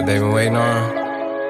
they've been waiting on.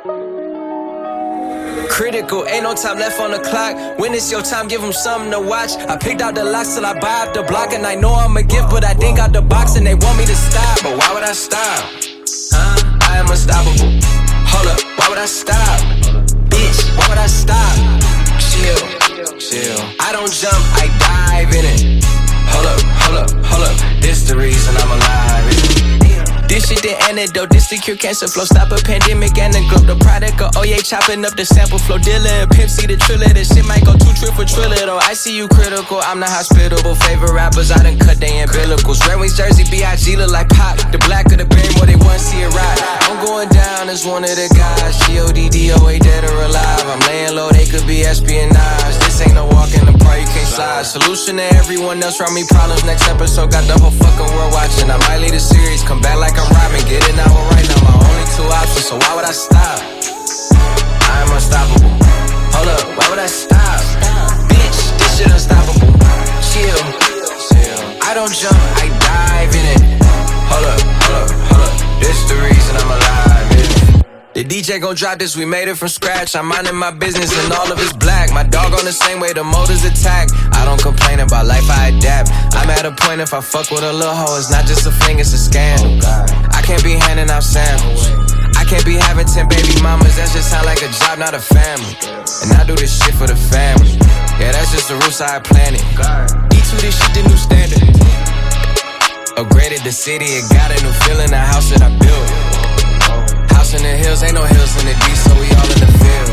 Critical, ain't no time left on the clock. When it's your time, give them something to watch. I picked out the locks till I buy up the block. And I know I'm a gift, but I think out the box and they want me to stop. But why would I stop? I am unstoppable. Hold up, why would I stop? Bitch, why would I stop? Chill. I don't jump, I dive in it. Hold up. This the reason I'm alive. This shit the antidote, this the cure cancer flow. Stop a pandemic and the globe. The product of Oye chopping up the sample flow. Dealer and Pimp C the triller. This shit might go 2 trip for triller though. I see you critical, I'm not hospitable. Favorite rappers, I done cut they umbilicals. Red Wings jersey, B.I.G. look like Pop. The black of the band, more they want to see it ride. I'm going down as one of the guys. G-O-D-D-O-A, dead or alive. I'm laying low, they could be espionage. This ain't no walk in the park, you can't slide. Solution to everyone else around me problems. Next episode got the whole fucking world watching. I might lead a series, come back like I'm robbing. Get it now or right now, my only 2 options. So why would I stop? I am unstoppable. Hold up, why would I stop? Bitch, this shit unstoppable. Chill. I don't jump, I dive in it. Hold up. This the reason I'm alive, yeah. The DJ gon' drop this, we made it from scratch. I'm minding my business and all of it's black. My dog on the same way, the motors attack. I don't complain about life, I adapt. I'm at a point if I fuck with a little hoe, it's not just a fling, it's a scandal. I can't be handing out samples. I can't be having 10 baby mamas, that just sound like a job, not a family. And I do this shit for the family. Yeah, that's just the roots I planted. E2, this shit the new standard. Upgraded the city, it got a new feeling, the house that I built. House in the hills, ain't no hills in the D, so we all in the field.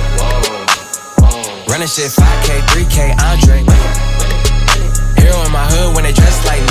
Running shit 5K, 3K, Andre. Hero in my hood when they dress like